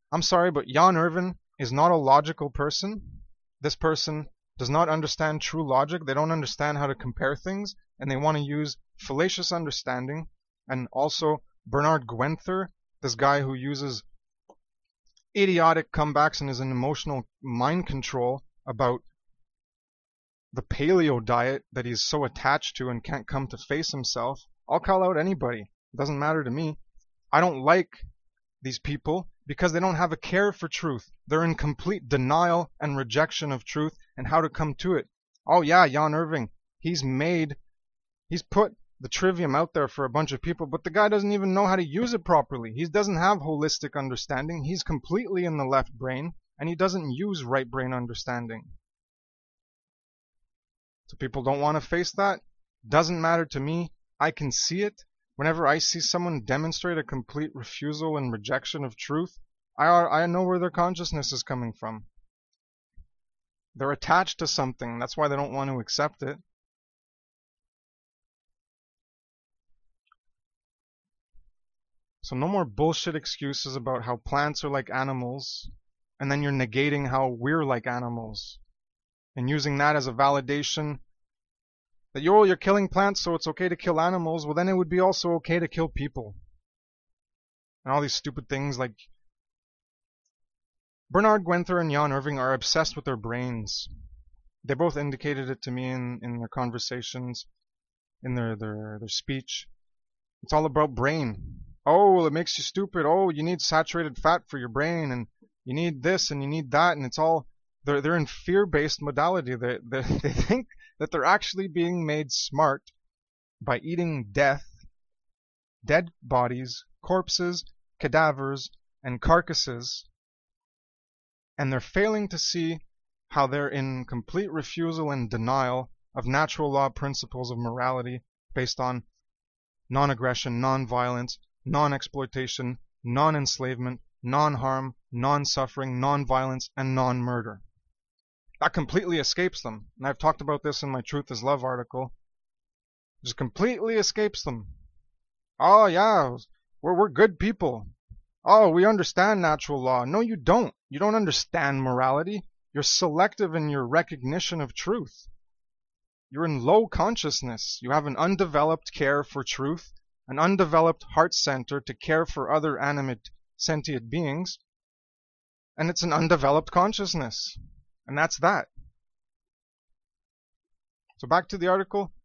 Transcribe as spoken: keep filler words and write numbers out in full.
I'm sorry, but Jan Irvin is not a logical person. This person does not understand true logic. They don't understand how to compare things, and they want to use fallacious understanding. And also Bernard Guenther, this guy who uses idiotic comebacks and is in emotional mind control about the paleo diet that he's so attached to and can't come to face himself. I'll call out anybody. It doesn't matter to me. I don't like these people because they don't have a care for truth. They're in complete denial and rejection of truth and how to come to it. Oh yeah, Jan Irving, he's made, he's put the trivium out there for a bunch of people, but the guy doesn't even know how to use it properly. He doesn't have holistic understanding. He's completely in the left brain, and he doesn't use right brain understanding. So people don't want to face that. Doesn't matter to me. I can see it. Whenever I see someone demonstrate a complete refusal and rejection of truth, I, I know where their consciousness is coming from. They're attached to something. That's why they don't want to accept it. So no more bullshit excuses about how plants are like animals, and then you're negating how we're like animals, and using that as a validation that you're, you're killing plants, so it's okay to kill animals. Well, then it would be also okay to kill people. And all these stupid things like Bernard Guenther and Jan Irving are obsessed with their brains. They both indicated it to me in, in their conversations, in their, their, their speech. It's all about brain. Oh, it makes you stupid. Oh, you need saturated fat for your brain, and you need this, and you need that, and it's all... They're, they're in fear-based modality. They, they, they think that they're actually being made smart by eating death, dead bodies, corpses, cadavers, and carcasses, and they're failing to see how they're in complete refusal and denial of natural law principles of morality based on non-aggression, non-violence, non-exploitation, non-enslavement, non-harm, non-suffering, non-violence, and non-murder. That completely escapes them. And I've talked about this in my Truth is Love article. It just completely escapes them. Oh yeah, we're, we're good people. Oh, we understand natural law. No, you don't. You don't understand morality. You're selective in your recognition of truth. You're in low consciousness. You have an undeveloped care for truth, an undeveloped heart center to care for other animate sentient beings, and it's an undeveloped consciousness. And that's that. So back to the article.